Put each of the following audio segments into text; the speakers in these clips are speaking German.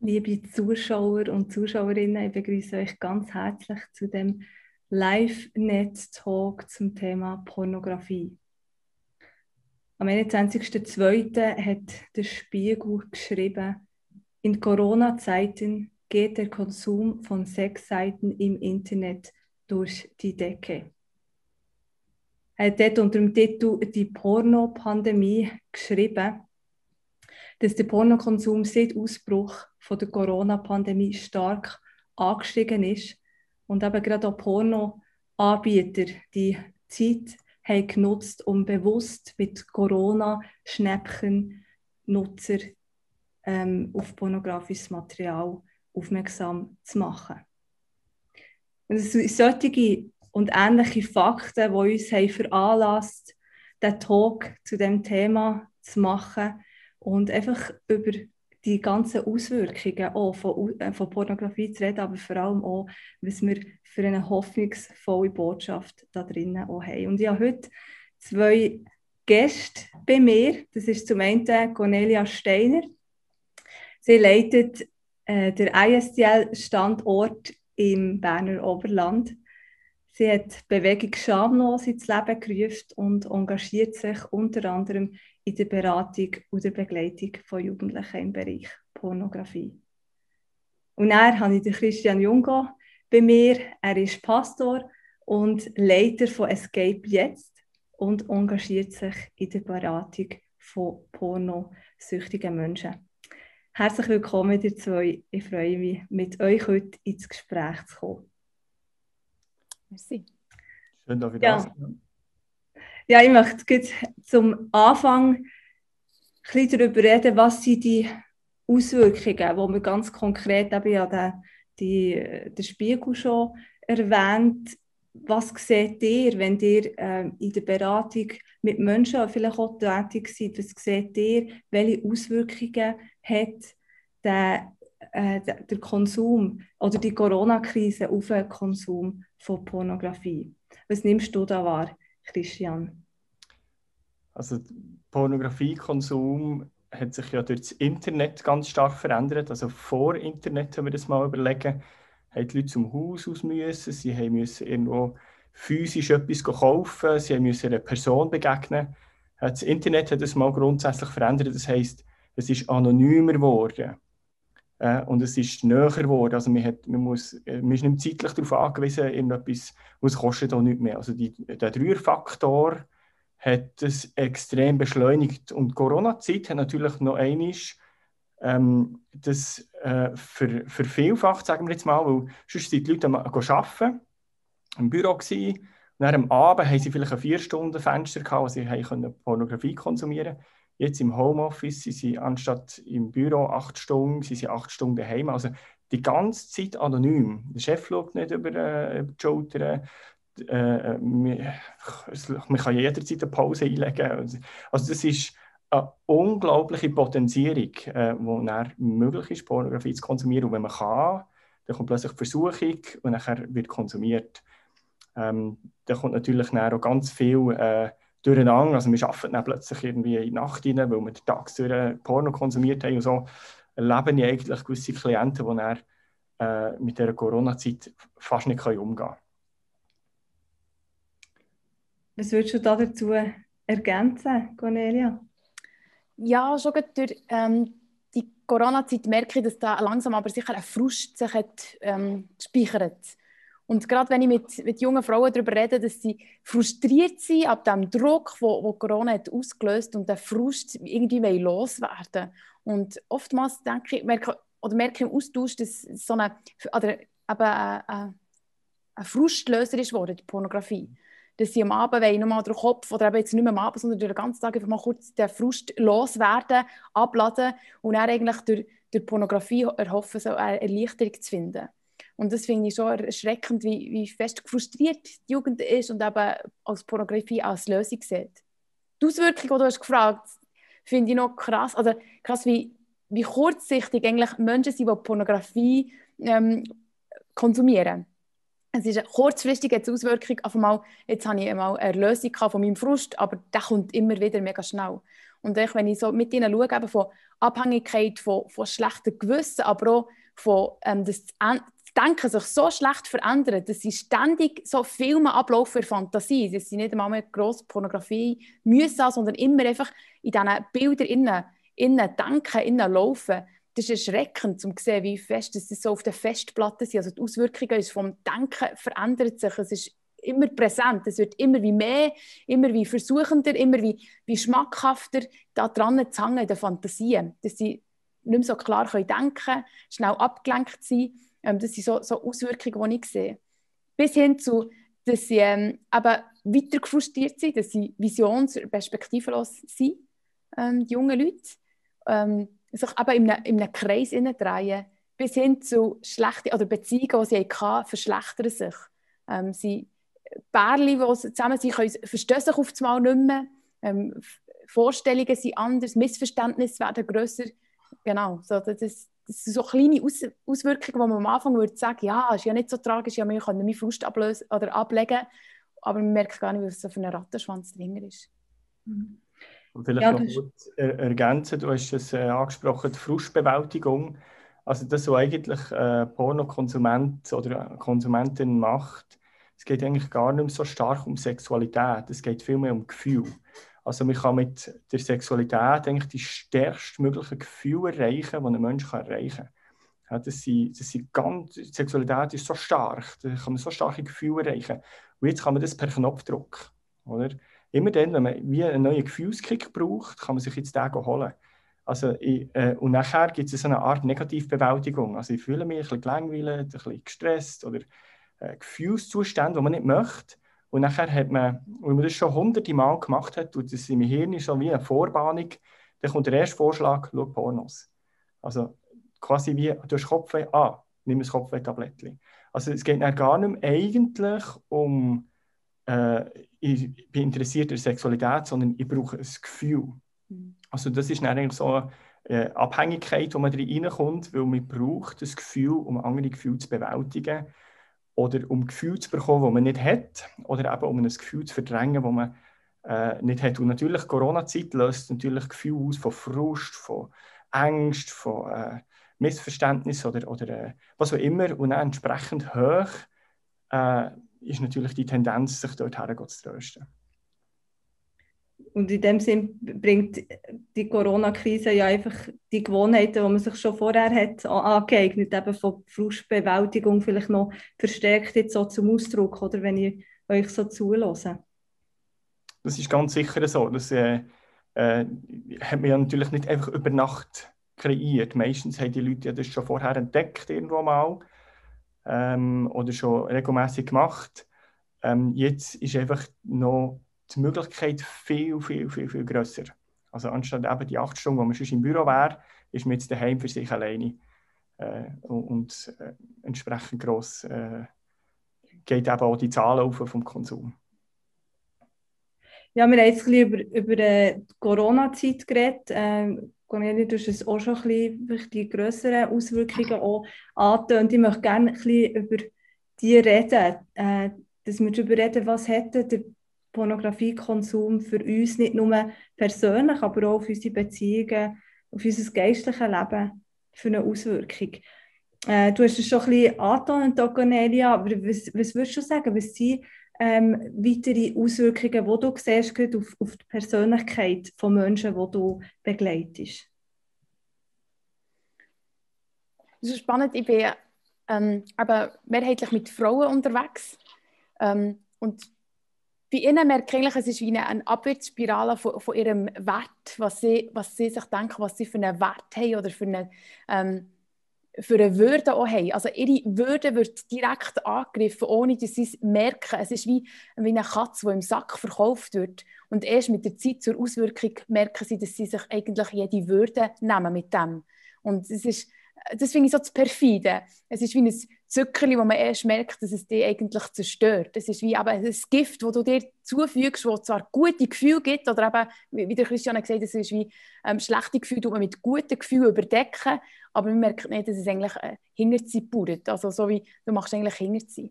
Liebe Zuschauer und Zuschauerinnen, ich begrüße euch ganz herzlich zu dem Live-Net-Talk zum Thema Pornografie. Am 21.02. hat der Spiegel geschrieben, in Corona-Zeiten geht der Konsum von Sexseiten im Internet durch die Decke. Er hat dort unter dem Titel «Die Pornopandemie» geschrieben, dass der Pornokonsum seit Ausbruch von der Corona-Pandemie stark angestiegen ist und eben gerade auch Pornoanbieter die Zeit haben genutzt, um bewusst mit Corona-Schnäppchen-Nutzer auf pornografisches Material aufmerksam zu machen. Und es sind solche und ähnliche Fakten, die uns haben veranlasst, den Talk zu diesem Thema zu machen und einfach über die ganzen Auswirkungen auch von Pornografie zu reden, aber vor allem auch, was wir für eine hoffnungsvolle Botschaft da drinnen auch haben. Und ich habe heute zwei Gäste bei mir. Das ist zum einen Cornelia Steiner. Sie leitet den ISDL-Standort im Berner Oberland. Sie hat die Bewegung Schamlos ins Leben gerufen und engagiert sich unter anderem in der Beratung und der Begleitung von Jugendlichen im Bereich Pornografie. Und dann habe ich den Christian Jungo bei mir. Er ist Pastor und Leiter von Escape Jetzt und engagiert sich in der Beratung von pornosüchtigen Menschen. Herzlich willkommen, ihr zwei. Ich freue mich, mit euch heute ins Gespräch zu kommen. Merci. Schön, dass wir da sind. Ja, ich möchte zum Anfang ein bisschen darüber reden, was sind die Auswirkungen, die wir ganz konkret eben ja der Spiegel schon erwähnt. Was seht ihr, wenn ihr in der Beratung mit Menschen vielleicht auch tätig seid? Was seht ihr, welche Auswirkungen hat der Konsum oder die Corona-Krise auf den Konsum von Pornografie? Was nimmst du da wahr, Christian? Also Pornografiekonsum hat sich ja durch das Internet ganz stark verändert. Also vor Internet, wenn wir das mal überlegen, haben die Leute zum Haus aus müssen, sie mussten irgendwo physisch etwas kaufen, sie mussten einer Person begegnen. Das Internet hat das mal grundsätzlich verändert, das heisst, es ist anonymer geworden. Und es ist näher geworden. Also man ist nicht zeitlich darauf angewiesen, irgendetwas, was kostet auch nichts mehr. Also der Dreierfaktor hat es extrem beschleunigt. Und die Corona-Zeit hat natürlich noch einmal das vervielfacht, sagen wir jetzt mal, weil sonst sind die Leute arbeiten, im Büro gewesen, und dann am Abend haben sie vielleicht ein 4-Stunden-Fenster gehabt, wo sie Pornografie konsumieren konnten. Jetzt im Homeoffice sind sie anstatt im Büro 8 Stunden, sind sie 8 Stunden daheim. Also die ganze Zeit anonym. Der Chef schaut nicht über die Schulter. Man kann jederzeit eine Pause einlegen. Also das ist eine unglaubliche Potenzierung, die dann möglich ist, Pornografie zu konsumieren. Und wenn man kann, dann kommt plötzlich die Versuchung und dann wird konsumiert. Da kommt natürlich dann auch ganz viel durcheinander. Also wir arbeiten dann plötzlich irgendwie in die Nacht rein, weil wir tagsüber Porno konsumiert haben und so. Erleben ja eigentlich gewisse Klienten, die dann mit dieser Corona-Zeit fast nicht umgehen können. Was würdest du dazu ergänzen, Cornelia? Ja, schon durch die Corona-Zeit merke ich, dass da langsam aber sicher ein Frust sich gespeichert. Und gerade wenn ich mit jungen Frauen darüber rede, dass sie frustriert sind ab dem Druck, wo Corona hat ausgelöst und der Frust irgendwie loswerden. Und oftmals merke ich im Austausch, dass so ein Frustlöser ist geworden, die Pornografie. Dass sie am Abend nochmal durch den Kopf, oder eben jetzt nicht mehr am Abend, sondern durch den ganzen Tag einfach mal kurz den Frust loswerden, abladen und dann eigentlich durch Pornografie erhoffen, so eine Erleichterung zu finden. Und das finde ich schon erschreckend, wie fest frustriert die Jugend ist und eben als Pornografie als Lösung sieht. Die Auswirkungen, die du hast gefragt, finde ich noch krass. Also krass, wie kurzsichtig eigentlich Menschen sind, die Pornografie konsumieren. Es ist eine kurzfristige Auswirkung. Jetzt habe ich einmal eine Lösung von meinem Frust, aber der kommt immer wieder mega schnell. Und wenn ich so mit ihnen schaue, eben von Abhängigkeit, von schlechtem Gewissen, aber auch von das Denken sich so schlecht verändert, dass sie ständig so Filme ablaufen in der Fantasie, dass sie nicht einmal mehr grosse Pornografie müssen, sondern immer einfach in diesen Bildern innen denken, innen laufen. Das ist erschreckend, um zu sehen, wie fest das so auf der Festplatte sind. Also die Auswirkungen vom Denken verändert sich. Es ist immer präsent. Es wird immer wie mehr, immer wie versuchender, immer wie schmackhafter da dran zu hängen in den Fantasien. Dass sie nicht mehr so klar denken können, schnell abgelenkt sind. Das sind so Auswirkungen, die ich sehe. Bis hin zu, dass sie weiter frustriert sind, dass sie visions- und perspektivenlos sind, die jungen Leute. Sich eben in einem Kreis drehen, bis hin zu schlechten oder Beziehungen, die sie hatten, verschlechtern sich. Sie Pärchen, die zusammen sind, verstehen sich auf einmal nicht mehr. Vorstellungen sind anders, Missverständnisse werden grösser. Genau, so, das sind so kleine Auswirkungen, wo man am Anfang würde sagen, ja, ist ja nicht so tragisch, ja, wir können meinen Frust ablösen oder ablegen, aber man merkt gar nicht, was so für ein Rattenschwanz dahinter ist. Und vielleicht noch kurz ergänzen, du hast es angesprochen, die Frustbewältigung. Also das, was eigentlich Pornokonsument oder Konsumentin macht, es geht eigentlich gar nicht mehr so stark um Sexualität, es geht vielmehr um Gefühl. Also man kann mit der Sexualität eigentlich die stärkstmöglichen Gefühle erreichen, die ein Mensch erreichen kann. Ja, die Sexualität ist so stark, da kann man so starke Gefühle erreichen. Und jetzt kann man das per Knopfdruck, oder? Immer dann, wenn man wie einen neuen Gefühlskick braucht, kann man sich jetzt den holen. Also und nachher gibt es so eine Art Negativbewältigung. Also ich fühle mich ein bisschen gelangweilt, ein bisschen gestresst oder Gefühlszustände, die man nicht möchte. Und nachher hat man, wenn man das schon hunderte Mal gemacht hat, tut das in meinem Hirn so wie eine Vorbahnung, dann kommt der erste Vorschlag, schau Pornos. Also quasi wie, du hast Kopfweh, nimm ein Kopfweh-Tablettchen. Also es geht dann gar nicht mehr eigentlich um, ich bin interessiert in der Sexualität, sondern ich brauche ein Gefühl. Also das ist dann eigentlich so eine Abhängigkeit, wo man reinkommt, weil man braucht das Gefühl, um andere Gefühle zu bewältigen. Oder um Gefühle zu bekommen, die man nicht hat, oder eben um ein Gefühl zu verdrängen, das man nicht hat. Und natürlich, Corona-Zeit löst natürlich Gefühle aus von Frust, von Angst, von Missverständnis oder was auch immer. Und dann entsprechend hoch ist natürlich die Tendenz, sich dorthin zu trösten. Und in dem Sinn bringt die Corona-Krise ja einfach die Gewohnheiten, die man sich schon vorher hat angeeignet, eben von Frustbewältigung vielleicht noch verstärkt jetzt so zum Ausdruck, oder wenn ich euch so zuhöre. Das ist ganz sicher so. Das hat man ja natürlich nicht einfach über Nacht kreiert. Meistens haben die Leute ja das schon vorher entdeckt irgendwo mal oder schon regelmäßig gemacht. Jetzt ist einfach noch die Möglichkeit viel grösser. Also anstatt eben die 8 Stunden, wo man schon im Büro wäre, ist man jetzt daheim für sich alleine. Und entsprechend gross geht eben auch die Zahlen auf vom Konsum. Ja, wir haben jetzt ein bisschen über die Corona-Zeit geredet. Cornelia, du hast es auch schon ein bisschen die grösseren Auswirkungen auch angetönt. Ich möchte gerne ein bisschen über die reden, dass wir darüber reden, was hätte der Pornografiekonsum für uns nicht nur persönlich, aber auch auf unsere Beziehungen, auf unser geistliches Leben für eine Auswirkung. Du hast es schon ein bisschen angetönt, Cornelia, aber was würdest du sagen, was sind weitere Auswirkungen, die du siehst, auf die Persönlichkeit von Menschen, die du begleitest? Das ist spannend. Ich bin aber mehrheitlich mit Frauen unterwegs. Und bei ihnen merke ich, es ist wie eine Abwärtsspirale von ihrem Wert, was sie sich denken, was sie für einen Wert haben oder für eine Würde auch haben. Also ihre Würde wird direkt angegriffen, ohne dass sie es merken. Es ist wie eine Katze, die im Sack verkauft wird. Und erst mit der Zeit zur Auswirkung merken sie, dass sie sich eigentlich jede Würde nehmen mit dem. Und das finde ich so zu perfide. Es ist wie ein Zuckerli, wo man erst merkt, dass es dich eigentlich zerstört. Es ist wie eben ein Gift, das du dir zufügst, das zwar gute Gefühle gibt, oder eben, wie der Christian gesagt hat, es ist wie schlechte Gefühle, die man mit guten Gefühlen überdecken, aber man merkt nicht, dass es eigentlich Hinterzieh pures. Also so wie, du machst eigentlich Hinterzieh.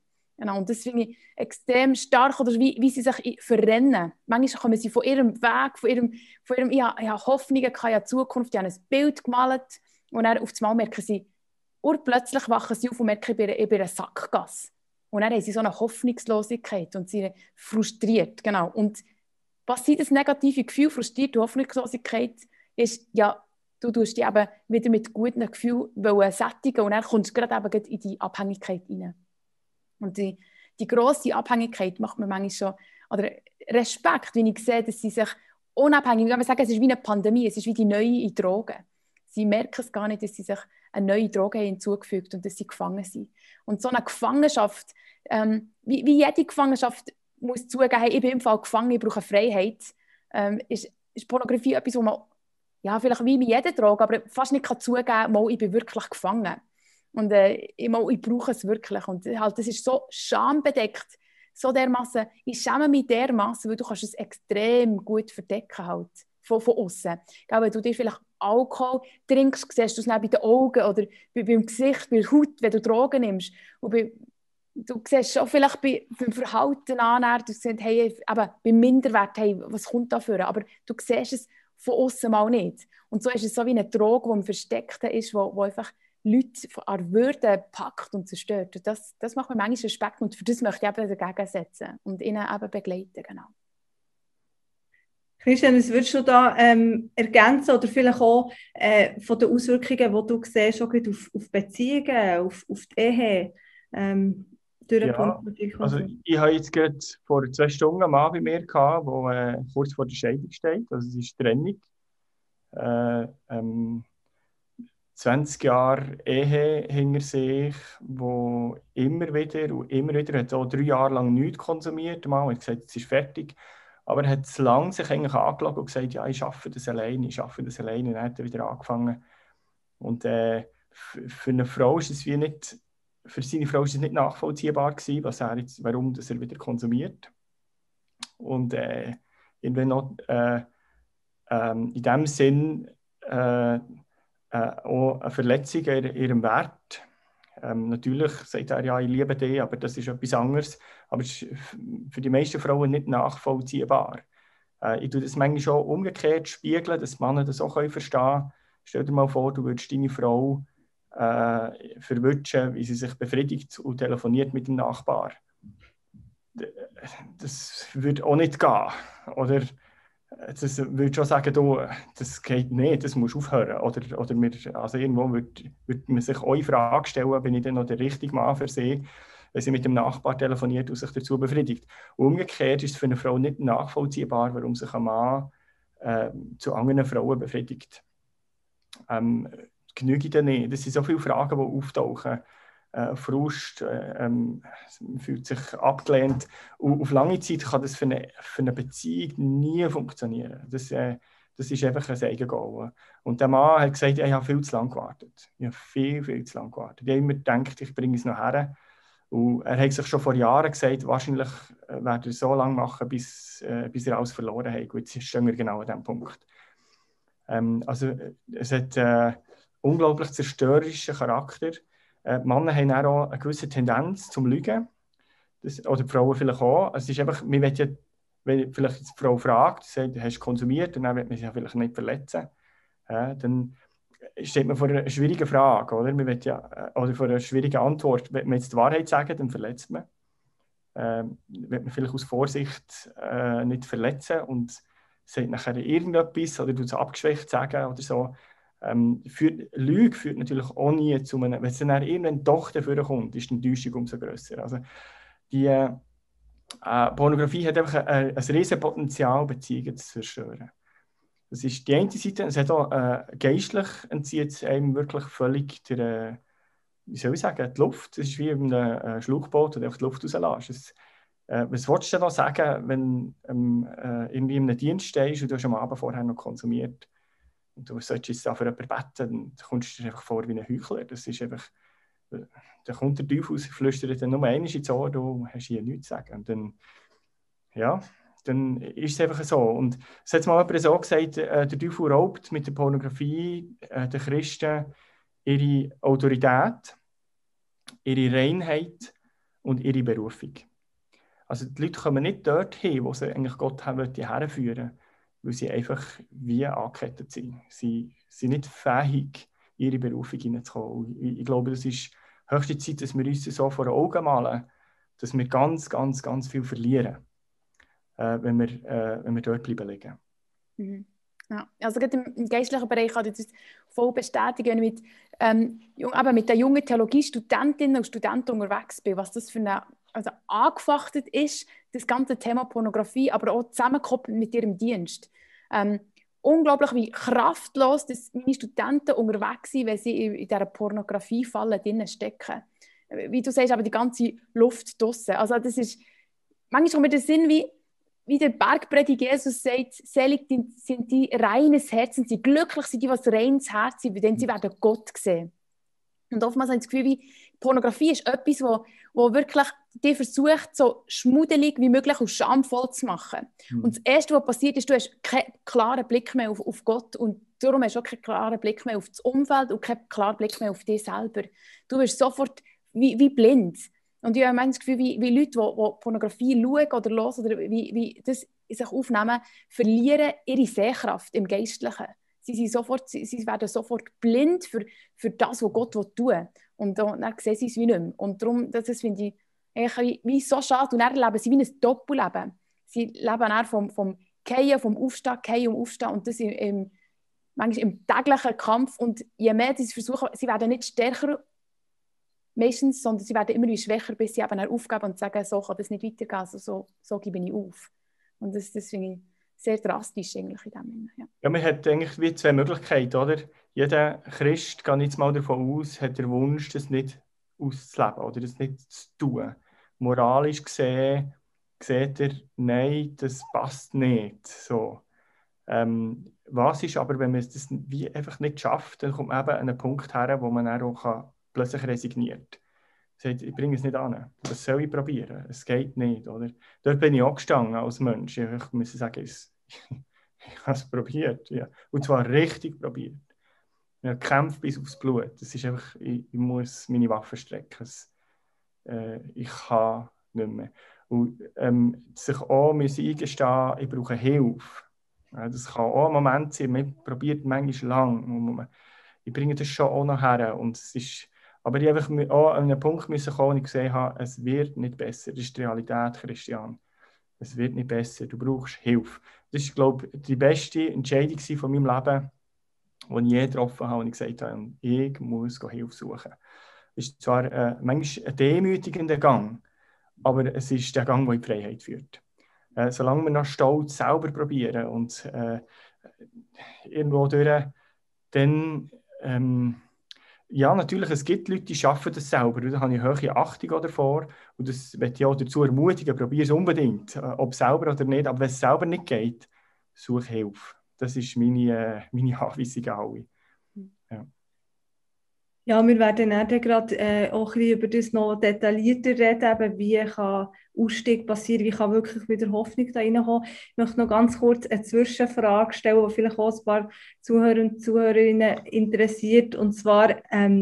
Genau, und das finde ich extrem stark, oder wie sie sich verrennen. Manchmal kommen sie von ihrem Weg, von ihrem ich habe Hoffnungen, ich habe Zukunft, ich habe ein Bild gemalt und dann auf einmal merken sie, urplötzlich wachen sie auf und merken, ich bin eine Sackgasse. Und dann haben sie so eine Hoffnungslosigkeit und sie sind frustriert. Genau. Und was sind das negative Gefühl, frustriert und Hoffnungslosigkeit, ist, ja, du tust dich eben wieder mit guten Gefühlen sättigen und dann kommst du gerade eben in die Abhängigkeit rein. Und die grosse Abhängigkeit macht mir manchmal schon, oder Respekt, wenn ich sehe, dass sie sich unabhängig, wenn wir sagen, es ist wie eine Pandemie, es ist wie die neue Droge. Sie merken es gar nicht, dass sie sich eine neue Droge hinzugefügt haben und dass sie gefangen sind. Und so eine Gefangenschaft, wie jede Gefangenschaft muss zugeben, hey, ich bin im Fall gefangen, ich brauche Freiheit, ist Pornografie etwas, wo man, ja, vielleicht wie mit jeder Droge, aber fast nicht zugeben kann, mal, ich bin wirklich gefangen. Und ich brauche es wirklich. Und halt, das ist so schambedeckt, so dermassen, ich schäme mich dermassen, weil du kannst es extrem gut verdecken halt, von außen. Wenn du dir vielleicht Alkohol trinkst, siehst du es bei den Augen oder beim Gesicht, bei der Haut, wenn du Drogen nimmst. Und du siehst schon vielleicht beim Verhalten an, du siehst, hey, eben, beim Minderwert, hey, was kommt da für? Aber du siehst es von außen mal nicht. Und so ist es so wie eine Droge, die im Versteckten ist, wo einfach Leute an Würde packt und zerstört. Und das macht mir manchmal Respekt und für das möchte ich eben dagegen setzen und ihnen eben begleiten. Genau. Christian, was würdest du da ergänzen oder vielleicht auch von den Auswirkungen, die du siehst, auch auf Beziehungen, auf die Ehe? Ja, also ich habe jetzt gerade vor 2 Stunden einen Mann bei mir gehabt, der kurz vor der Scheidung steht. Also es ist Trennung. 20 Jahre Ehe hinter sich, wo immer wieder hat auch 3 Jahre lang nichts konsumiert. Mal hat gesagt, es ist fertig. Aber er hat es lang sich eigentlich angeschaut und gesagt, ja, ich schaffe das alleine. Und dann hat er wieder angefangen. Und für eine Frau ist es wie nicht, für seine Frau ist es nicht nachvollziehbar gewesen, warum er wieder konsumiert. Und irgendwann noch in dem Sinn auch eine Verletzung in ihrem Wert. Natürlich sagt er, ja, ich liebe dich, aber das ist etwas anderes. Aber es ist für die meisten Frauen nicht nachvollziehbar. Ich tue das manchmal schon umgekehrt spiegeln, dass Männer das auch verstehen können. Stell dir mal vor, du würdest deine Frau verwünschen, wie sie sich befriedigt und telefoniert mit dem Nachbar. Das würde auch nicht gehen. Oder das würde schon sagen, du, das geht nicht, das musst du aufhören. Oder also irgendwo würde man sich auch in Frage stellen, bin ich denn noch der richtige Mann für sie, wenn sie mit dem Nachbar telefoniert und sich dazu befriedigt. Umgekehrt ist es für eine Frau nicht nachvollziehbar, warum sich ein Mann zu anderen Frauen befriedigt. Genügt denn nicht? Das sind so viele Fragen, die auftauchen. Frust, fühlt sich abgelehnt. Und auf lange Zeit kann das für eine Beziehung nie funktionieren. Das ist einfach ein Eigengoal. Und der Mann hat gesagt, ich habe viel zu lange gewartet. Ich habe viel zu lange gewartet. Ich habe immer gedacht, ich bringe es noch her. Und er hat sich schon vor Jahren gesagt, wahrscheinlich werde er so lange machen, bis er alles verloren hat. Gut, jetzt stehen wir genau an diesem Punkt. Also es hat unglaublich zerstörerischen Charakter. Die Männer haben auch eine gewisse Tendenz zum Lügen. Oder die Frauen vielleicht auch. Also es ist einfach, man will ja, wenn vielleicht die Frau fragt, sagt, hast du konsumiert, dann will man sich ja vielleicht nicht verletzen. Dann steht man vor einer schwierigen Frage, oder? Man will ja, oder vor einer schwierigen Antwort. Wenn man jetzt die Wahrheit sagt, dann verletzt man. Will man vielleicht aus Vorsicht nicht verletzen und sagt nachher irgendetwas oder tut es abgeschwächt sagen oder so. Lüge führt natürlich auch nie zu einem, wenn es dann irgendwann doch dafür kommt, ist die Enttäuschung umso grösser. Also die Pornografie hat einfach ein riesiges Potenzial, Beziehungen zu zerstören. Das ist die eine Seite. Es hat auch geistlich entzieht es einem wirklich völlig die Luft. Es ist wie in einem Schlauchboot, wo du die Luft rauslässt. Was willst du denn noch sagen, wenn irgendwie in einem Dienst stehst und du hast am Abend vorher noch konsumiert? Und du solltest jetzt da für jemanden beten, dann kommst du dir einfach vor wie ein Heuchler. Das ist einfach, da kommt der Teufel aus, flüstert dann nur einmal ins Ohr, du hast hier nichts zu sagen. Und dann, ja, dann ist es einfach so. Und es hat mal jemand so gesagt, der Teufel raubt mit der Pornografie den Christen ihre Autorität, ihre Reinheit und ihre Berufung. Also die Leute kommen nicht dorthin, wo sie eigentlich Gott herführen, weil sie einfach wie angekettet sind. Sie sind nicht fähig, in ihre Berufung hineinzukommen. Ich glaube, das ist höchste Zeit, dass wir uns so vor den Augen malen, dass wir ganz, ganz, ganz viel verlieren, wenn wir dort bleiben liegen. Mhm. Ja, also gerade im geistlichen Bereich kann ich das voll bestätigen, wenn ich mit den jungen Theologiestudentinnen und Studenten unterwegs bin, was das für eine, also angefachtet ist, das ganze Thema Pornografie, aber auch zusammengekoppelt mit ihrem Dienst. Unglaublich, wie kraftlos dass meine Studenten unterwegs sind, wenn sie in dieser Pornografie-Falle drinnen stecken. Wie du sagst, aber die ganze Luft draussen. Also das ist, manchmal kommt mir der Sinn, wie der Bergpredigt Jesus sagt, selig sind die reines Herzen, sie glücklich sind die, was reines Herz sind, denn sie werden Gott sehen. Und oftmals habe ich das Gefühl, wie Pornografie ist etwas, wo wirklich die versucht, so schmuddelig wie möglich und schamvoll zu machen. Und das Erste, was passiert ist, du hast keinen klaren Blick mehr auf Gott und darum hast du auch keinen klaren Blick mehr auf das Umfeld und keinen klaren Blick mehr auf dich selber. Du wirst sofort wie blind. Und ich habe manchmal das Gefühl, wie Leute, die Pornografie schauen oder hören oder wie das in sich aufnehmen, verlieren ihre Sehkraft im Geistlichen. Sie werden sofort blind für das, was Gott tun will. Und dann sehen sie es wie nicht mehr. Und darum, das finde ich eigentlich wie so schade. Und dann leben sie wie ein Doppelleben. Sie leben dann vom Fallen, vom Aufstehen, Fallen und Aufstehen. Und das manchmal im täglichen Kampf. Und je mehr sie versuchen, sie werden nicht stärker meistens, sondern sie werden immer wie schwächer, bis sie eben aufgeben und sagen, so kann das nicht weitergehen, also so gebe ich auf. Und das finde ich sehr drastisch eigentlich in dem Sinne. Ja, man hat eigentlich wie zwei Möglichkeiten, oder? Jeder Christ, gehe ich jetzt mal davon aus, hat den Wunsch, das nicht auszuleben oder das nicht zu tun. Moralisch gesehen sieht er, nein, das passt nicht. So. Was ist aber, wenn man das wie einfach nicht schafft, dann kommt man eben an einen Punkt her, wo man dann auch plötzlich resigniert. Sagt, ich bringe es nicht an. Was soll ich probieren? Es geht nicht. Oder? Dort bin ich auch gestanden als Mensch. Ich muss sagen, ich habe es probiert. Ja. Und zwar richtig probiert. Ich habe gekämpft bis aufs Blut. Das ist einfach, ich muss meine Waffen strecken. Ich kann nicht mehr. Und sich auch eingestehen, ich brauche Hilfe. Ja, das kann auch ein Moment sein, man probiert manchmal lang. Ich bringe das schon auch noch her. Und es ist, aber ich einfach auch an einen Punkt müssen kommen, wo ich gesehen habe, es wird nicht besser. Das ist die Realität, Christian. Es wird nicht besser. Du brauchst Hilfe. Das ist, glaube ich, die beste Entscheidung von meinem Leben, die ich je getroffen habe, und ich gesagt habe, ich muss Hilfe suchen. Es ist zwar manchmal ein demütigender Gang, aber es ist der Gang, der in die Freiheit führt. Solange wir noch stolz selber probieren und irgendwo durch, dann ja, natürlich, es gibt Leute, die schaffen das selber. Da habe ich hohe Achtung davor. Und das möchte ich auch dazu ermutigen, probiere es unbedingt, ob selber oder nicht. Aber wenn es selber nicht geht, suche Hilfe. Das ist meine Anweisung an alle. Ja. Ja, wir werden dann gerade auch ein bisschen über das noch detaillierter reden, eben wie kann Ausstieg passieren, wie kann wirklich wieder Hoffnung da reinkommen. Ich möchte noch ganz kurz eine Zwischenfrage stellen, die vielleicht auch ein paar Zuhörer und Zuhörerinnen interessiert. Und zwar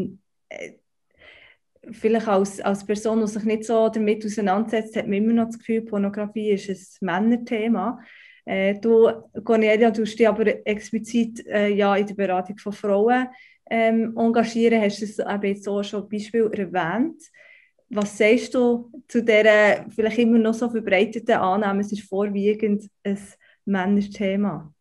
vielleicht als Person, die sich nicht so damit auseinandersetzt, hat man immer noch das Gefühl, Pornografie ist ein Männerthema. Du, Cornelia, du dich aber explizit ja, in der Beratung von Frauen engagieren, hast du es eben jetzt auch schon Beispiel erwähnt. Was sagst du zu dieser vielleicht immer noch so verbreiteten Annahme, es ist vorwiegend ein Männerthema?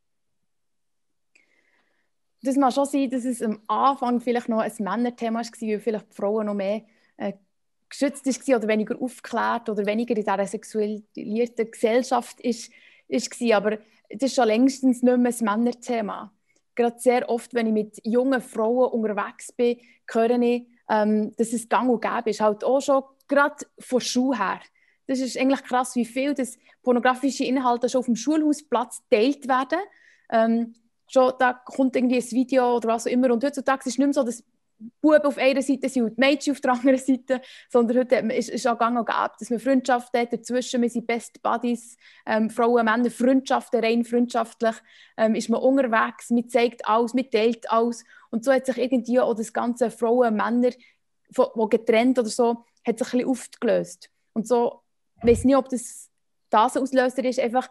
Das mag schon sein, dass es am Anfang vielleicht noch ein Männerthema war, weil vielleicht die Frauen noch mehr geschützt waren oder weniger aufgeklärt oder weniger in dieser sexualisierten Gesellschaft war. Aber das ist schon längstens nicht mehr ein Männerthema. Gerade sehr oft, wenn ich mit jungen Frauen unterwegs bin, höre ich, dass es gang und gäbe ist. Halt auch schon gerade von Schule her. Das ist eigentlich krass, wie viel das pornografische Inhalte schon auf dem Schulhausplatz geteilt werden. Schon da kommt irgendwie ein Video oder was auch immer. Und heutzutage ist es nicht mehr so, dass Buben auf einer Seite sind und die Mädchen auf der anderen Seite, sondern heute ist auch gang und gäbe, dass man Freundschaft hat dazwischen, wir sind Best Buddies, Frauen, Männer, Freundschaften, rein freundschaftlich, ist man unterwegs, man zeigt alles, man teilt alles und so hat sich irgendwie auch das ganze Frauen-Männer wo getrennt oder so, hat sich ein bisschen aufgelöst. Und so, ich weiss nicht, ob das Auslöser ist, einfach,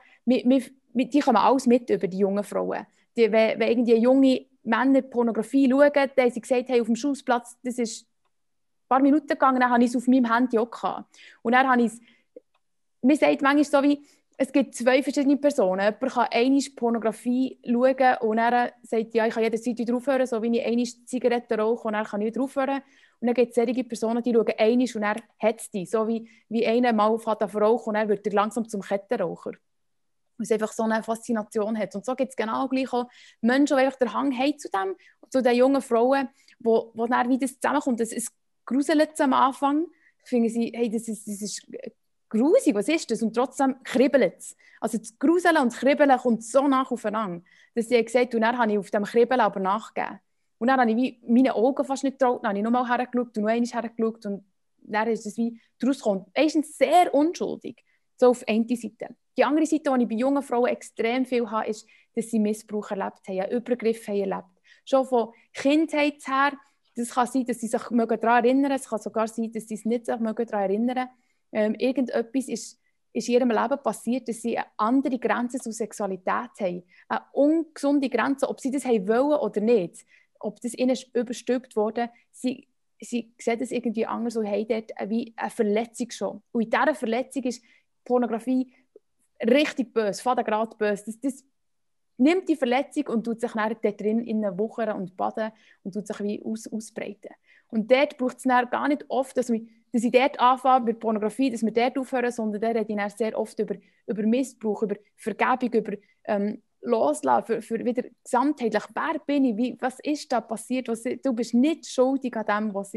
die kommen alles mit über die jungen Frauen. Wenn irgendwie junge Männer Pornografie schauen, dann haben sie gesagt, hey, auf dem Schulplatz, das ist ein paar Minuten gegangen, dann habe ich es auf meinem Handy auch gehabt. Und dann habe ich es, man sagt manchmal so wie, es gibt 2 verschiedene Personen. Jemand kann einmal Pornografie schauen und dann sagt, ja, ich kann jederzeit wieder aufhören, so wie ich einmal Zigaretten rauche und dann kann ich wieder aufhören. Und dann gibt es solche Personen, die schauen einmal und dann hat es die. So wie einer mal anfängt zu rauchen und dann wird er langsam zum Kettenraucher. Weil es einfach so eine Faszination hat. Und so gibt es genau gleich auch Menschen, die einfach den Hang haben zu den jungen Frauen, wo dann wieder zusammenkommt. Es gruselt am Anfang. Finden sie, hey, das ist grusig, was ist das? Und trotzdem kribbelt es. Also das Gruseln und das Kribbeln kommt so nach aufeinander, dass ich gesagt habe, und dann habe ich auf dem Kribbeln aber nachgegeben. Und dann habe ich meine Augen fast nicht getraut, dann habe ich nochmal hergeschaut und noch einmal hergeschaut und dann ist es wie daraus gekommen. Meistens sehr unschuldig, so auf eine Seite. Die andere Seite, die ich bei jungen Frauen extrem viel habe, ist, dass sie Missbrauch erlebt haben, einen Übergriff haben erlebt. Schon von Kindheit her, das kann sein, dass sie sich daran erinnern, es kann sogar sein, dass sie sich nicht daran erinnern. Irgendetwas ist in ihrem Leben passiert, dass sie eine andere Grenze zur Sexualität haben. Eine ungesunde Grenze, ob sie das haben wollen oder nicht. Ob das ihnen überstülpt wurde. Sie sehen das irgendwie anders und haben dort wie eine Verletzung schon. Und in dieser Verletzung ist Pornografie richtig böse, fadengrad böse. Das nimmt die Verletzung und tut sich dann dort drin wuchern und baden und tut sich wie ausbreiten. Und dort braucht es dann gar nicht oft, dass ich dort anfange mit Pornografie, dass wir dort aufhören, sondern der redet dann sehr oft über Missbrauch, über Vergebung, über Loslassen, für wieder gesamtheitlich, wer bin ich, was ist da passiert, du bist nicht schuldig an dem, was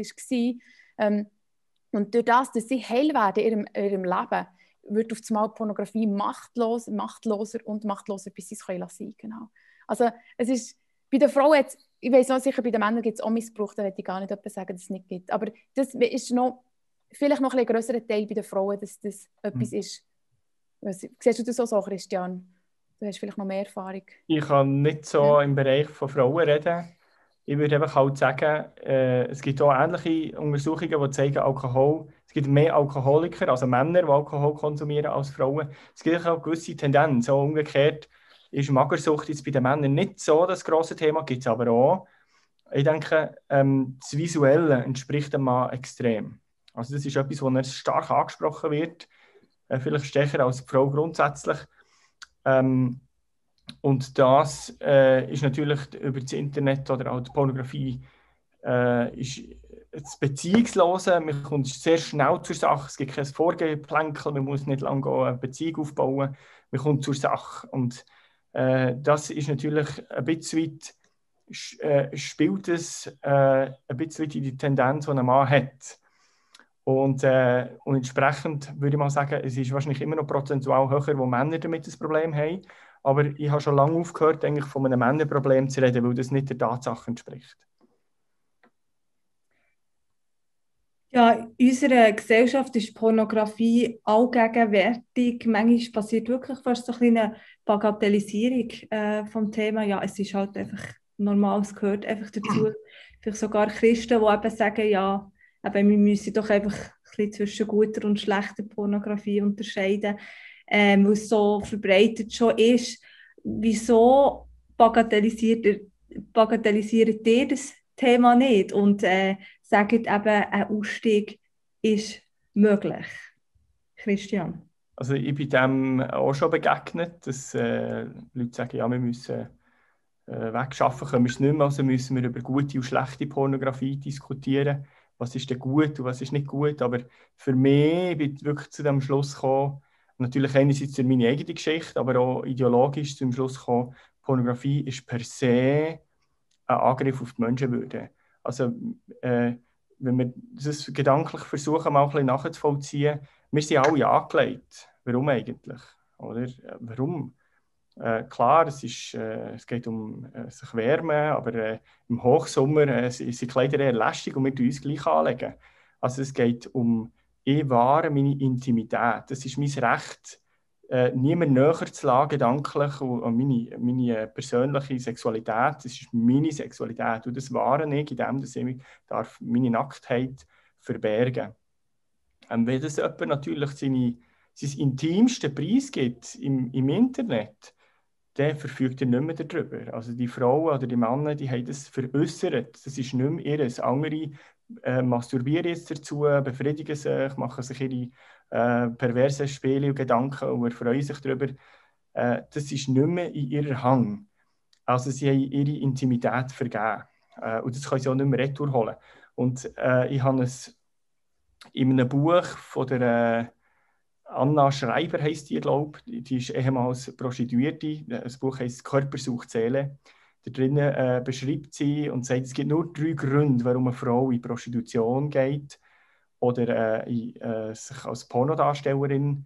war. Und durch das, dass sie heil werden in ihrem Leben, wird auf einmal Pornografie machtloser und machtloser, bis sie es sein können. Genau. Also es ist, bei den Frauen jetzt, ich weiss noch sicher, bei den Männern gibt es auch Missbrauch, da würde ich gar nicht sagen, dass es nicht gibt. Aber das ist vielleicht noch ein grösserer Teil bei den Frauen, dass das etwas ist. Siehst du das auch so, Christian? Du hast vielleicht noch mehr Erfahrung. Ich kann nicht so im Bereich von Frauen reden. Ich würde einfach halt sagen, es gibt auch ähnliche Untersuchungen, die zeigen, es gibt mehr Alkoholiker, also Männer, die Alkohol konsumieren, als Frauen. Es gibt auch eine gewisse Tendenz. So umgekehrt ist Magersucht jetzt bei den Männern nicht so das grosse Thema, gibt es aber auch. Ich denke, das Visuelle entspricht dem Mann extrem. Also das ist etwas, das stark angesprochen wird, vielleicht stärker als die Frau grundsätzlich. Und das ist natürlich über das Internet oder auch die Pornografie ist das Beziehungslose. Man kommt sehr schnell zur Sache. Es gibt kein Vorgeplänkel, man muss nicht lange eine Beziehung aufbauen. Man kommt zur Sache. Und das ist natürlich ein bisschen weit, spielt es ein bisschen in die Tendenz, die ein Mann hat. Und entsprechend würde ich mal sagen, es ist wahrscheinlich immer noch prozentual höher, wo Männer damit ein Problem haben. Aber ich habe schon lange aufgehört, eigentlich von einem Männerproblem zu reden, weil das nicht der Tatsache entspricht. Ja, in unserer Gesellschaft ist Pornografie allgegenwärtig. Manchmal passiert wirklich fast so eine Bagatellisierung vom Thema. Ja, es ist halt einfach normal, es gehört einfach dazu. Vielleicht sogar Christen, die eben sagen, ja, eben, wir müssen doch einfach ein bisschen zwischen guter und schlechter Pornografie unterscheiden. Weil es so verbreitet schon ist. Wieso bagatellisiert ihr das Thema nicht und sagt eben, ein Ausstieg ist möglich? Christian? Also ich bin dem auch schon begegnet, dass Leute sagen, ja, wir müssen wegschaffen, können wir es nicht mehr, also müssen wir über gute und schlechte Pornografie diskutieren. Was ist denn gut und was ist nicht gut? Aber für mich bin ich wirklich zu dem Schluss gekommen, natürlich einerseits durch meine eigene Geschichte, aber auch ideologisch zum Schluss gekommen, Pornografie ist per se ein Angriff auf die Menschenwürde. Also wenn wir das gedanklich versuchen, mal ein bisschen nachzuvollziehen, wir sind alle angelegt. Warum eigentlich? Oder? Warum? Klar, es geht um sich wärmen, aber im Hochsommer sind die Kleider eher lästig und wir tun uns gleich anlegen. Also es geht um, ich wahre meine Intimität. Das ist mein Recht, niemand näher zu lassen, gedanklich, und meine persönliche Sexualität, das ist meine Sexualität, und das wahre ich, indem ich meine Nacktheit verbergen darf. Wenn das jemand natürlich sein intimste Preis gibt im Internet, dann verfügt er nicht mehr darüber. Also die Frauen oder die Männer, die haben das veräußert. Das ist nicht mehr ihres. Andere masturbieren jetzt dazu, befriedigen sich, machen sich ihre perversen Spiele und Gedanken und erfreuen sich darüber. Das ist nicht mehr in ihrer Hand. Also sie haben ihre Intimität vergeben. Und das können sie auch nicht mehr retourholen. Und ich habe es in einem Buch von der Anna Schreiber heisst die, glaube ich. Die ist ehemals Prostituierte. Das Buch heisst «Körper sucht Seele». Da drinnen beschreibt sie und sagt, es gibt nur 3 Gründe, warum eine Frau in Prostitution geht oder sich als Pornodarstellerin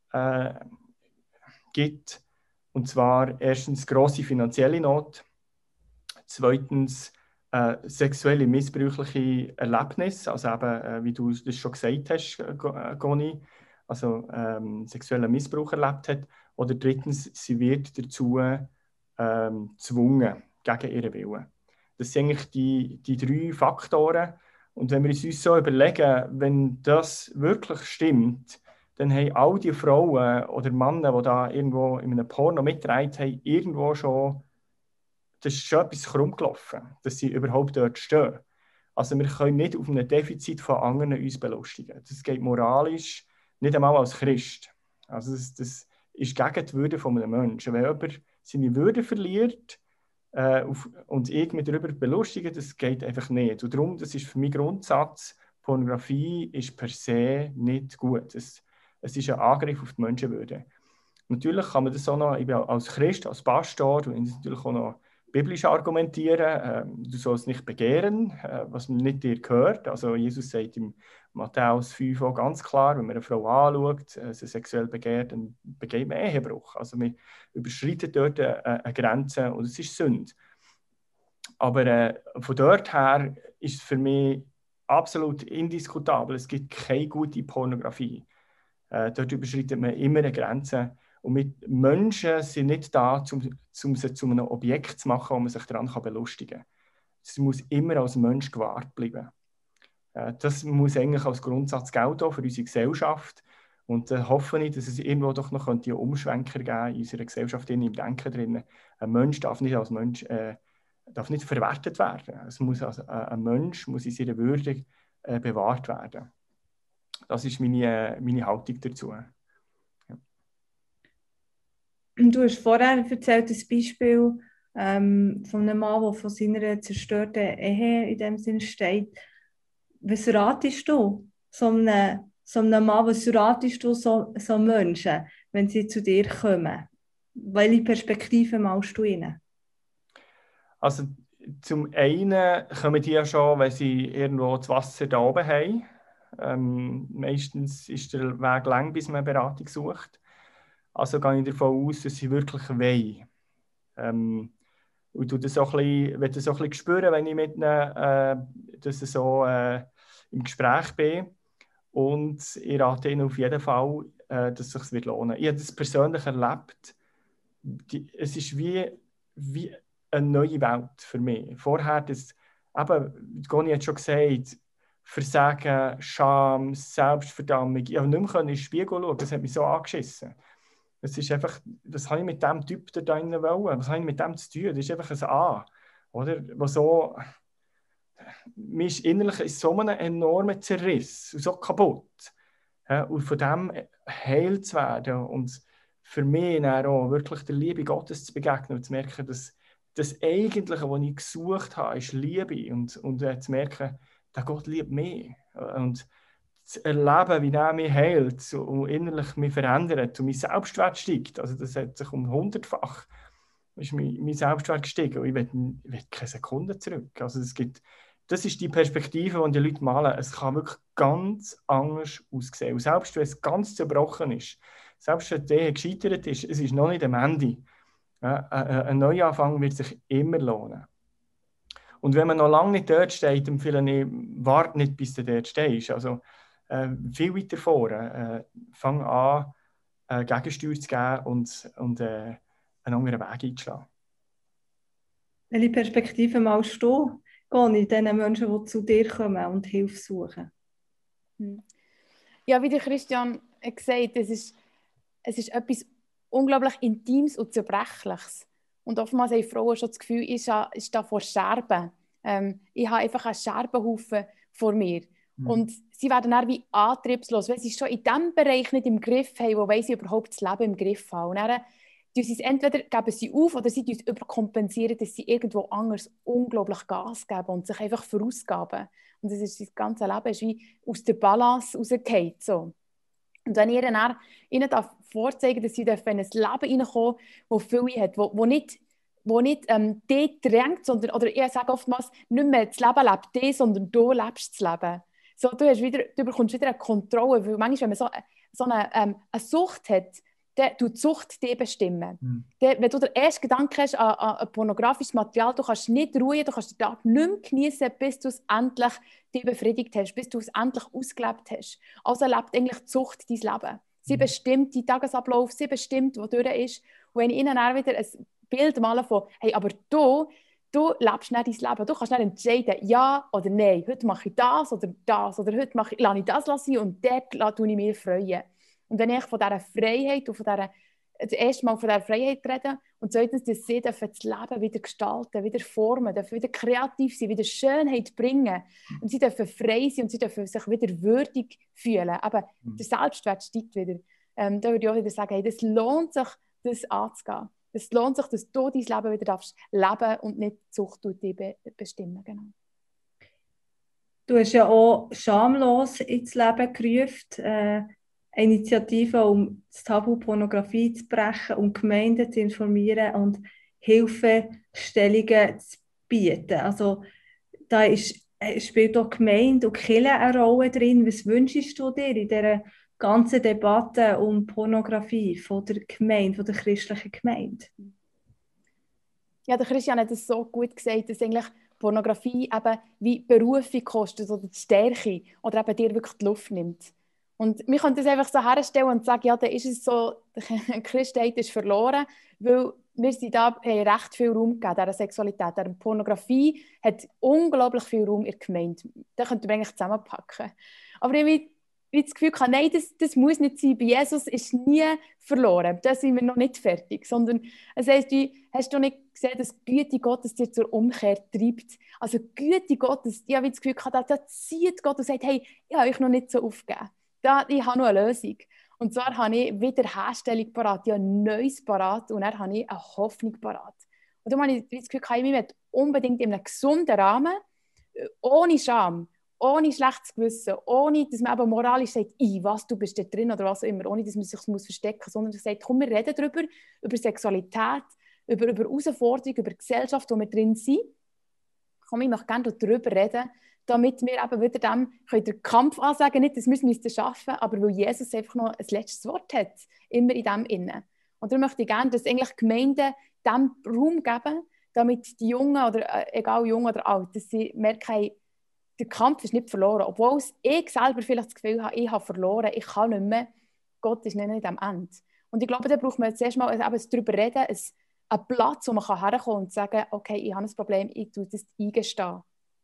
gibt. Und zwar erstens grosse finanzielle Not, zweitens sexuelle missbräuchliche Erlebnisse, also eben, wie du das schon gesagt hast, Goni, also sexuellen Missbrauch erlebt hat, oder drittens, sie wird dazu gezwungen, gegen ihren Willen. Das sind eigentlich die 3 Faktoren. Und wenn wir uns so überlegen, wenn das wirklich stimmt, dann haben all die Frauen oder Männer, die da irgendwo in einem Porno mitgetragen haben, irgendwo schon, das ist schon etwas krumm gelaufen, dass sie überhaupt dort stehen. Also wir können nicht auf einem Defizit von anderen uns belustigen. Das geht moralisch nicht einmal als Christ. Also das ist gegen die Würde von einem Menschen. Wenn jemand seine Würde verliert und irgendwie darüber belustigen, das geht einfach nicht. Und darum, das ist für mich Grundsatz, Pornografie ist per se nicht gut. Es ist ein Angriff auf die Menschenwürde. Natürlich kann man das auch noch, ich bin als Christ, als Pastor, und natürlich auch noch biblisch argumentieren, du sollst nicht begehren, was nicht dir gehört. Also Jesus sagt im Matthäus 5 auch ganz klar, wenn man eine Frau anschaut, sie sexuell begehrt, dann begeht man Ehebruch. Also man überschreitet dort eine Grenze und es ist Sünde. Aber von dort her ist es für mich absolut indiskutabel. Es gibt keine gute Pornografie. Dort überschreitet man immer eine Grenze. Und Menschen sind nicht da, um sie zu einem Objekt zu machen, wo man sich daran belustigen kann. Sie muss immer als Mensch gewahrt bleiben. Das muss eigentlich als Grundsatz gelten für unsere Gesellschaft. Und hoffe ich, dass es irgendwo doch noch einen Umschwenker geben in unserer Gesellschaft, im Denken drin. Ein Mensch darf nicht als Mensch darf nicht verwertet werden. Ein Mensch muss in seiner Würde bewahrt werden. Das ist meine Haltung dazu. Du hast vorher erzählt, das Beispiel von einem Mann, der von seiner zerstörten Ehe in dem Sinne steht. Was ratest du so einem Mann, was ratest du so Menschen, wenn sie zu dir kommen? Welche Perspektive malst du ihnen? Also zum einen kommen die ja schon, wenn sie irgendwo das Wasser da oben haben. Meistens ist der Weg lang, bis man eine Beratung sucht. Also gehe ich davon aus, dass sie wirklich wollen. Und ich das auch ein bisschen spüren, wenn ich mit ihnen im Gespräch bin. Und ich rate ihnen auf jeden Fall, dass es sich lohnen wird. Ich habe das persönlich erlebt. Es ist wie eine neue Welt für mich. Vorher, Goni hat schon gesagt, Versagen, Scham, Selbstverdammung. Ich konnte nicht mehr in den Spiegel schauen, das hat mich so angeschissen. Es ist einfach, was habe ich mit dem Typ da drinnen wollen? Was habe ich mit dem zu tun? Das ist einfach ein A. Oder? Was so, mir ist innerlich ist so ein enormer Zerriss und so kaputt. Ja, und von dem heil zu werden und für mich dann auch wirklich der Liebe Gottes zu begegnen und zu merken, dass das Eigentliche, was ich gesucht habe, ist Liebe und zu merken, der Gott liebt mich. Und zu erleben, wie er mich heilt und innerlich mich verändert und mein Selbstwert steigt. Also das hat sich um 100-fach ist mein Selbstwert gestiegen und ich will keine Sekunde zurück. Also das ist die Perspektive, die die Leute malen. Es kann wirklich ganz anders aussehen. Und selbst wenn es ganz zerbrochen ist, selbst wenn die Ehe gescheitert ist, es ist noch nicht am Ende. Ja, ein Neuanfang wird sich immer lohnen. Und wenn man noch lange nicht dort steht, empfehle ich, warte nicht, bis du dort stehst. Also viel weiter vorne. Fang an, Gegensteuer zu geben und einen anderen Weg einzuschlagen. Welche Perspektive malst du in den Menschen, die zu dir kommen und Hilfe suchen? Ja, wie der Christian gesagt hat, es ist etwas unglaublich Intimes und Zerbrechliches. Und oftmals haben Frauen schon das Gefühl, ich stehe vor Scherben. Ich habe einfach einen Scherbenhaufen vor mir. Und sie werden dann wie antriebslos, weil sie schon in diesem Bereich nicht im Griff haben, wo sie überhaupt das Leben im Griff haben. Und dann entweder geben sie auf oder sie überkompensieren, dass sie irgendwo anders unglaublich Gas geben und sich einfach vorausgaben. Und das ganze Leben ist wie aus der Balance rausgefallen. So. Und wenn ich ihnen vorzeigen darf, dass sie in ein Leben reinkommen, das viele hat, wo nicht dich drängt, sondern, oder ich sage oftmals, nicht mehr das Leben lebt dich, sondern du lebst das Leben. So, du bekommst wieder eine Kontrolle, weil manchmal, wenn man so eine Sucht hat, dann tut die Sucht dich bestimmen. Wenn du den ersten Gedanken hast an pornografisches Material, du kannst nicht ruhen, du kannst den Tag nicht mehr genießen, bis du es endlich dich befriedigt hast, bis du es endlich ausgelebt hast. Also lebt eigentlich die Sucht dein Leben. Sie bestimmt deinen Tagesablauf, sie bestimmt, wo du ist. Und wenn ich ihnen dann wieder ein Bild male von, hey, aber du lebst nicht dein Leben. Du kannst nicht entscheiden, ja oder nein. Heute mache ich das oder heute lasse ich das sein und dort tue ich mich freuen. Und wenn ich von dieser Freiheit und das erste Mal von dieser Freiheit rede und zweitens, dass sie das Leben wieder gestalten, wieder formen, dürfen wieder kreativ sein, wieder Schönheit bringen und sie dürfen frei sein und sie dürfen sich wieder würdig fühlen. Aber der Selbstwert steigt wieder. Da würde ich auch wieder sagen, hey, das lohnt sich, das anzugehen. Es lohnt sich, dass du dein Leben wieder darfst leben und nicht die Sucht dich bestimmen. Genau. Du hast ja auch schamlos ins Leben gerufen, eine Initiative, um das Tabu Pornografie zu brechen, um Gemeinden zu informieren und Hilfestellungen zu bieten. Also da spielt auch Gemeinde und Kirche eine Rolle drin. Was wünschst du dir in dieser ganzen Debatte um Pornografie von der Gemeinde, von der christlichen Gemeinde? Ja, der Christian hat es so gut gesagt, dass eigentlich Pornografie eben wie Berufung kostet oder die Stärke oder eben dir wirklich die Luft nimmt. Und wir können das einfach so herstellen und sagen, ja, dann ist es so, die Christheit ist verloren, weil wir sind da, haben recht viel Raum gegeben, dieser Sexualität. Die Pornografie hat unglaublich viel Raum in der Gemeinde. Das könnten wir eigentlich zusammenpacken. Aber ich habe das Gefühl, nein, das muss nicht sein. Bei Jesus ist nie verloren. Da sind wir noch nicht fertig. Sondern es heisst, hast du nicht gesehen, dass die Güte Gottes dir zur Umkehr treibt? Also die Güte Gottes, ich habe das Gefühl, da zieht Gott und sagt, hey, ich habe euch noch nicht so aufgegeben. Ich habe noch eine Lösung. Und zwar habe ich Wiederherstellung parat, ich habe ein Neues parat und dann habe ich eine Hoffnung parat. Und darum habe ich das Gefühl, ich möchte unbedingt in einem gesunden Rahmen, ohne Scham, ohne schlechtes Gewissen, ohne dass man eben moralisch sagt, was, du bist da drin oder was auch immer, ohne dass man sich verstecken muss, sondern sagt, komm, wir reden darüber, über Sexualität, über Herausforderungen, über die Gesellschaft, wo wir drin sind. Komm, ich möchte gerne darüber reden, damit wir eben wieder dem den Kampf ansagen, nicht, das müssen wir es schaffen, aber weil Jesus einfach noch ein letztes Wort hat, immer in dem Innen. Und darum möchte ich gerne, dass eigentlich Gemeinden dem Raum geben, damit die Jungen, oder egal jung oder alt, dass sie merken, der Kampf ist nicht verloren. Obwohl ich selber vielleicht das Gefühl habe, ich habe verloren, ich kann nicht mehr, Gott ist nicht am Ende. Und ich glaube, da braucht man zuerst mal darüber reden, einen Platz, wo man herkommen kann und sagen, okay, ich habe ein Problem, ich tue das eingestehen.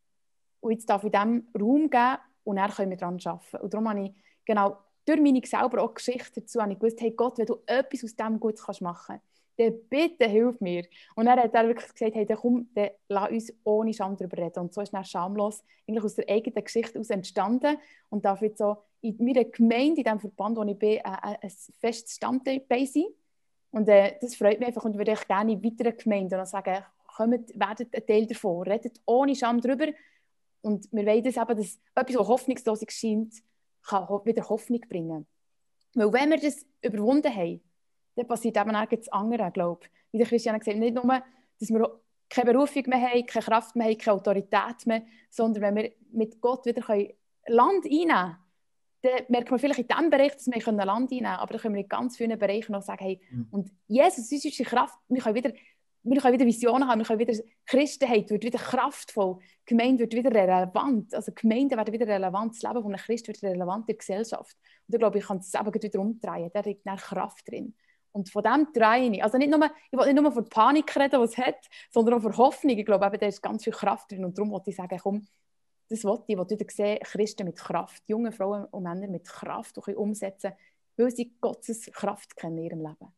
Und jetzt darf ich dem Raum geben und dann können wir daran arbeiten. Und darum habe ich genau durch meine selber auch Geschichte dazu habe ich gewusst, hey Gott, wenn du etwas aus dem gut machen kannst, dann bitte hilf mir. Und dann hat er wirklich gesagt, hey, dann komm, dann lass uns ohne Scham darüber reden. Und so ist dann schamlos eigentlich aus der eigenen Geschichte heraus entstanden und darf jetzt so in meiner Gemeinde, in dem Verband, wo ich bin, ein festes Standbein sein. Und das freut mich einfach und würde ich gerne in weiteren Gemeinden sagen, kommt, werdet ein Teil davon, redet ohne Scham darüber. Und wir wollen das eben, dass etwas, was hoffnungslos scheint, kann wieder Hoffnung bringen. Weil wenn wir das überwunden haben, dann passiert eben auch das andere, glaube ich. Wie der Christian gesagt hat, nicht nur, dass wir keine Berufung mehr haben, keine Kraft mehr haben, keine Autorität mehr, sondern wenn wir mit Gott wieder Land einnehmen können, dann merkt man vielleicht in diesem Bereich, dass wir Land einnehmen können, aber dann können wir in ganz vielen Bereichen noch sagen, hey, und Jesus ist unsere Kraft, wir können wieder wir können wieder Visionen haben, wir können wieder Christenheit wird wieder kraftvoll, die Gemeinde wird wieder relevant, also Gemeinden werden wieder relevant, das Leben von einem Christ wird relevant in der Gesellschaft. Und ich glaube, ich kann es eben wieder umdrehen, da liegt eine Kraft drin. Und von dem drehe ich. Also nicht nur, ich will nicht nur von Panik reden, was es hat, sondern auch von Hoffnung. Ich glaube, eben, da ist ganz viel Kraft drin. Und darum wollte ich sagen, komm, das wollte ich wieder sehen, Christen mit Kraft, junge Frauen und Männer mit Kraft die umsetzen, weil sie Gottes Kraft kennen in ihrem Leben.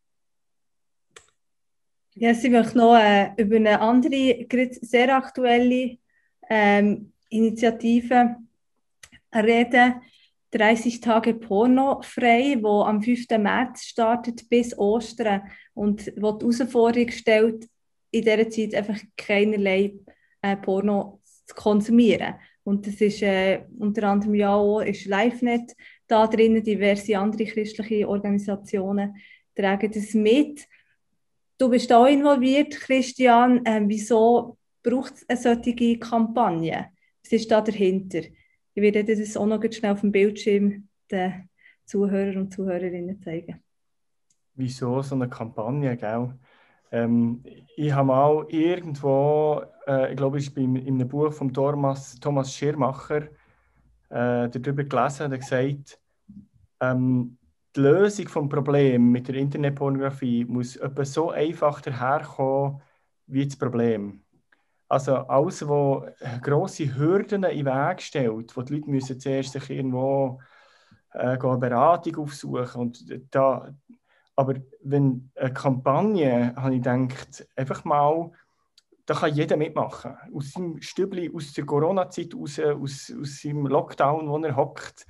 Ja, ich möchte noch über eine andere, sehr aktuelle Initiative reden. 30 Tage pornofrei, wo am 5. März startet bis Ostern und wo die Herausforderung stellt, in dieser Zeit einfach keinerlei Porno zu konsumieren. Und das ist unter anderem ja auch ist LiveNet da drin, diverse andere christliche Organisationen tragen das mit. Du bist auch involviert, Christian. Wieso braucht es eine solche Kampagne? Was ist da dahinter? Ich werde das auch noch schnell auf dem Bildschirm den Zuhörern und Zuhörerinnen zeigen. Wieso so eine Kampagne, gell? Ich habe mal irgendwo, ich glaube, es ist in einem Buch von Thomas Schirmacher darüber gelesen, der gesagt, die Lösung des Problems mit der Internetpornografie muss etwa so einfach daherkommen wie das Problem. Also alles, was grosse Hürden in den Weg stellt, wo die Leute müssen zuerst sich irgendwo eine Beratung aufsuchen. Und da, aber wenn eine Kampagne, habe ich gedacht, einfach mal, da kann jeder mitmachen. Aus seinem Stübli, aus der Corona-Zeit raus, aus seinem Lockdown, wo er hockt.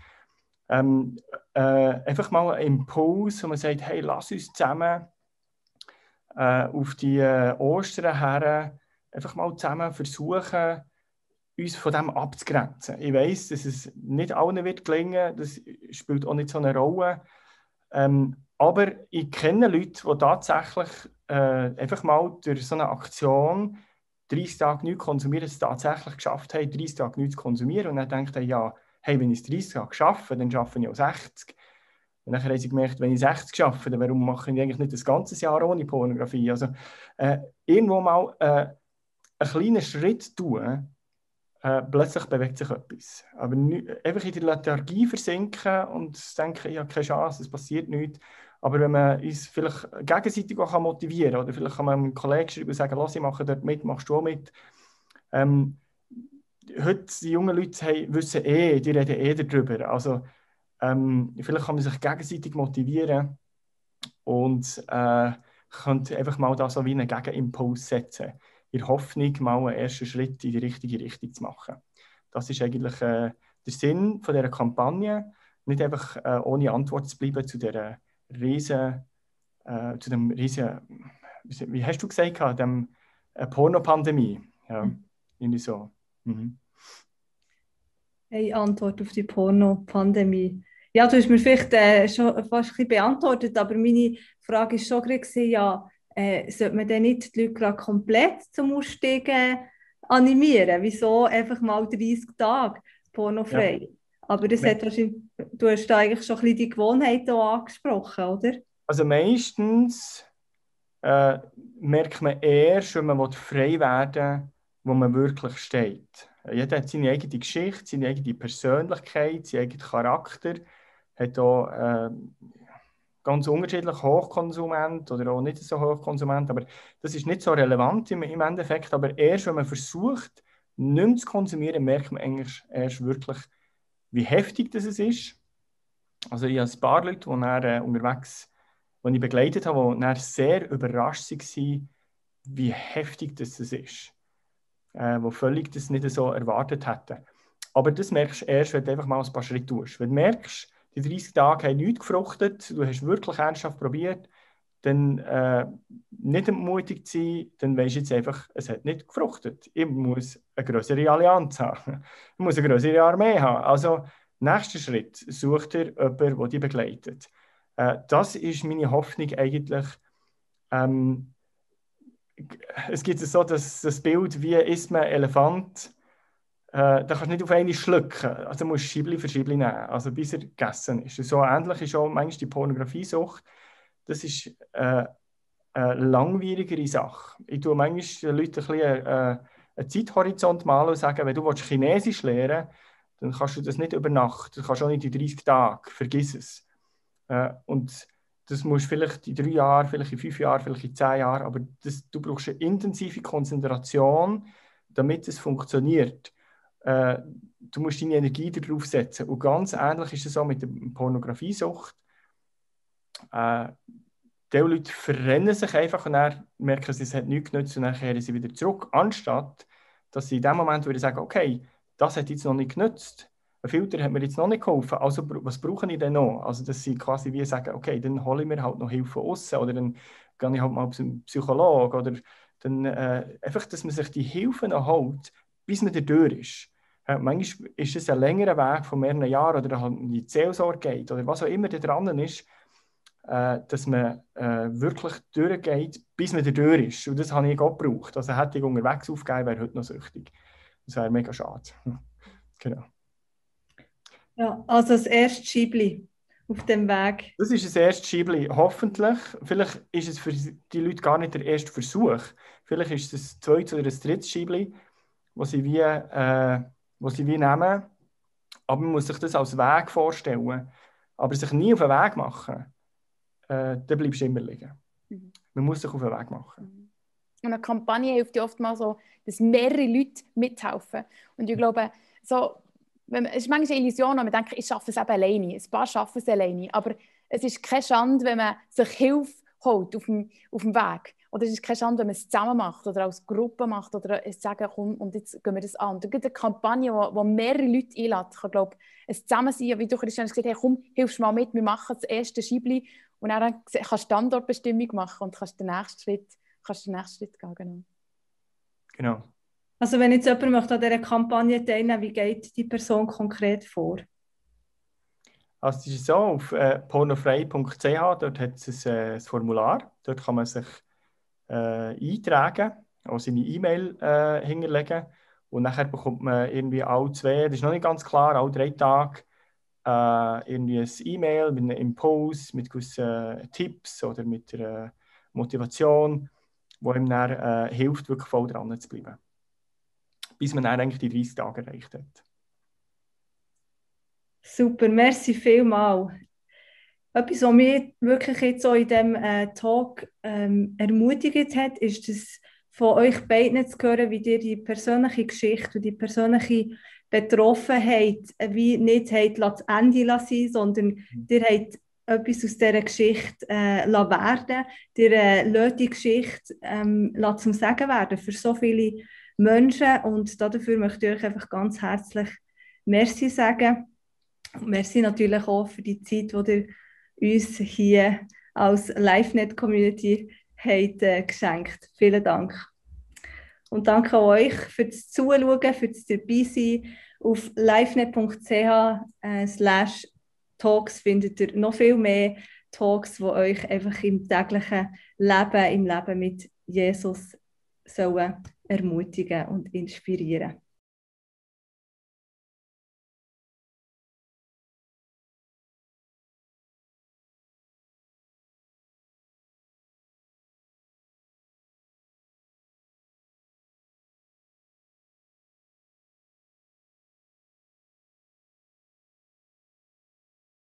Einfach mal ein Impuls, wo man sagt, hey, lass uns zusammen auf die Ostern her einfach mal zusammen versuchen, uns von dem abzugrenzen. Ich weiss, dass es nicht allen wird gelingen, das spielt auch nicht so eine Rolle. Aber ich kenne Leute, die tatsächlich einfach mal durch so eine Aktion 30 Tage nichts konsumieren, es tatsächlich geschafft haben, 30 Tage nichts zu konsumieren. Und dann denkt er, ja, hey, wenn ich es 30 Tage schaffe, dann schaffe ich auch 60. Und dann haben sie gemerkt, wenn ich 60 schaffe, dann warum mache ich eigentlich nicht das ganze Jahr ohne Pornografie? Also irgendwo mal einen kleinen Schritt tun, plötzlich bewegt sich etwas. Aber einfach in der Lethargie versinken und denken, ich habe keine Chance, es passiert nichts. Aber wenn man uns vielleicht gegenseitig auch motivieren kann, oder vielleicht kann man einem Kollegen schreiben und sagen, lass, ich mache dort mit, machst du auch mit. Heute, die jungen Leute wissen die reden darüber. Also, vielleicht kann man sich gegenseitig motivieren und könnte einfach mal da so wie einen Gegenimpuls setzen. In der Hoffnung, mal einen ersten Schritt in die richtige Richtung zu machen. Das ist eigentlich der Sinn von dieser Kampagne. Nicht einfach ohne Antwort zu bleiben zu dieser riesen, wie hast du gesagt, dem Pornopandemie. Ja, irgendwie so. Mhm. Eine Antwort auf die Porno-Pandemie. Ja, du hast mir vielleicht schon fast ein bisschen beantwortet, aber meine Frage war schon gerade, ja, sollte man denn nicht die Leute gerade komplett zum Aussteigen animieren? Wieso einfach mal 30 Tage pornofrei? Ja. Aber das hat wahrscheinlich, du hast da eigentlich schon ein bisschen die Gewohnheit angesprochen, oder? Also meistens merkt man erst, wenn man frei werden will, wo man wirklich steht. Jeder hat seine eigene Geschichte, seine eigene Persönlichkeit, seinen eigenen Charakter, hat auch ganz unterschiedlich Hochkonsument oder auch nicht so Hochkonsument, aber das ist nicht so relevant im Endeffekt. Aber erst, wenn man versucht, nichts zu konsumieren, merkt man eigentlich erst wirklich, wie heftig das ist. Also ich habe ein paar Leute, die dann, unterwegs, die ich begleitet habe, die dann sehr überrascht waren, wie heftig das ist. Die völlig das nicht so erwartet hätten. Aber das merkst du erst, wenn du einfach mal ein paar Schritte tust. Wenn du merkst, die 30 Tage haben nichts gefruchtet, du hast wirklich ernsthaft probiert, dann nicht entmutigt sein, dann weisst du jetzt einfach, es hat nicht gefruchtet. Ich muss eine größere Allianz haben. Ich muss eine größere Armee haben. Also, nächster Schritt, such dir jemanden, der dich begleitet. Das ist meine Hoffnung eigentlich. Es gibt so das Bild, wie isst man Elefant. Da kannst du nicht auf einen schlucken. Also musst du Scheibli für Scheibli nehmen, also bis er gegessen ist. So ähnlich ist auch manchmal die Pornografiesucht. Das ist eine langwierigere Sache. Ich tue manchmal den Leuten ein bisschen einen Zeithorizont malen und sagen, wenn du Chinesisch lernen willst, dann kannst du das nicht über Nacht, das kannst du auch nicht in 30 Tagen, vergiss es. Und das musst du vielleicht in 3 Jahren, vielleicht in 5 Jahren, vielleicht in 10 Jahren, aber du brauchst eine intensive Konzentration, damit es funktioniert. Du musst deine Energie darauf setzen. Und ganz ähnlich ist es auch mit der Pornografiesucht. Die Leute verrennen sich einfach und dann merken sie, es hat nichts genützt und dann kehren sie wieder zurück. Anstatt, dass sie in dem Moment wieder sagen, okay, das hat jetzt noch nicht genützt. Ein Filter hat mir jetzt noch nicht geholfen, also was brauche ich denn noch? Also dass sie quasi wie sagen, okay, dann hole ich mir halt noch Hilfe von außen oder dann gehe ich halt mal zum Psychologen oder dann einfach, dass man sich die Hilfe noch holt, bis man da durch ist. Manchmal ist es ein längerer Weg von mehreren Jahren oder halt in die Seelsorge geht oder was auch immer da dran ist, dass man wirklich durchgeht, bis man da durch ist. Und das habe ich auch gebraucht. Also hätte ich unterwegs aufgegeben, wäre heute noch süchtig. Das wäre mega schade. Genau. Ja, also das erste Scheibli auf dem Weg. Das ist das erste Scheibli. Hoffentlich. Vielleicht ist es für die Leute gar nicht der erste Versuch. Vielleicht ist es das zweite oder das dritte Scheibli, das sie wie nehmen. Aber man muss sich das als Weg vorstellen. Aber sich nie auf den Weg machen, dann bleibst du immer liegen. Man muss sich auf den Weg machen. Und eine Kampagne hilft ja oft mal so, dass mehrere Leute mithelfen. Und ich glaube, so, es ist manchmal eine Illusion, wenn man denkt, ich schaffe es eben alleine. Ein paar schaffen es alleine. Aber es ist keine Schande, wenn man sich Hilfe holt auf dem Weg. Oder es ist keine Schande, wenn man es zusammen macht oder als Gruppe macht oder es sagen, komm, und jetzt gehen wir das an. Und da gibt es eine Kampagne, die mehrere Leute einlädt. Ich glaube, ein Zusammensein, wie du Christian gesagt hast, hey, komm, hilfst du mal mit, wir machen das erste Scheibli und dann kannst du Standortbestimmung machen und kannst den nächsten Schritt gehen. Genau. Also wenn jetzt jemand möchte an dieser Kampagne teilnehmen, wie geht die Person konkret vor? Also es ist so, auf pornofrei.ch, dort hat es ein Formular, dort kann man sich eintragen, auch seine E-Mail hinterlegen und nachher bekommt man irgendwie alle 2, das ist noch nicht ganz klar, alle 3 Tage irgendwie ein E-Mail mit einem Impuls, mit gewissen Tipps oder mit der Motivation, die ihm dann hilft, wirklich voll dran zu bleiben. Bis man dann eigentlich die 30 Tage erreicht hat. Super, merci vielmals. Etwas, was mich wirklich jetzt so in diesem Talk ermutigt hat, ist es, von euch beiden zu hören, wie ihr die persönliche Geschichte und die persönliche Betroffenheit wie nicht zu Ende lassen, sondern ihr habt etwas aus dieser Geschichte werden. Ihr lasst die Geschichte zum Segen werden für so viele Menschen und dafür möchte ich euch einfach ganz herzlich merci sagen. Und merci natürlich auch für die Zeit, die ihr uns hier als LiveNet-Community geschenkt. Vielen Dank. Und danke euch für das Zuschauen, für das Dabeisein. Auf livenet.ch/talks findet ihr noch viel mehr Talks, die euch einfach im täglichen Leben, im Leben mit Jesus sollen ermutigen und inspirieren.